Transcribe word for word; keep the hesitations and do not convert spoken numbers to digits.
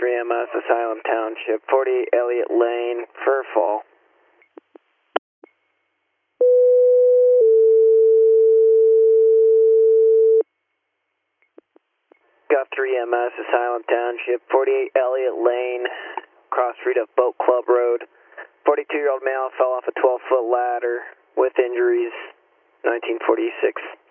three M S, Asylum Township, forty-eight Elliott Lane, Fur Fall. Got three M S, Asylum Township, forty-eight Elliott Lane, cross street of Boat Club Road. forty-two-year-old male fell off a twelve-foot ladder with injuries, nineteen forty-six.